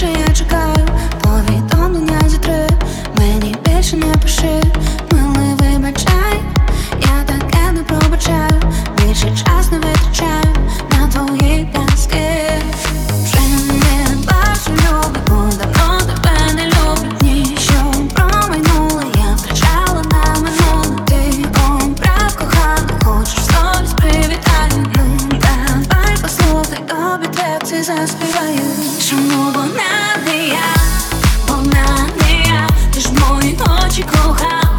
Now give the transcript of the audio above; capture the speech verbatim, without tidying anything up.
Може я чекаю повідомлення зі три. Мені більше не пиши, милий, вибачай, я таке не пробачаю. Більше час не витрачаю на твої пляски. Вже не бачу любви, бо давно тебе не люблю. Дні, що промайнули, я втрачала на минуле. Ти обрав кохану, хочеш совість привітаю. Ну давай послухай, тобі тексти заспіваю. Чому вона не я, вона не я, ти ж мої очі кохав.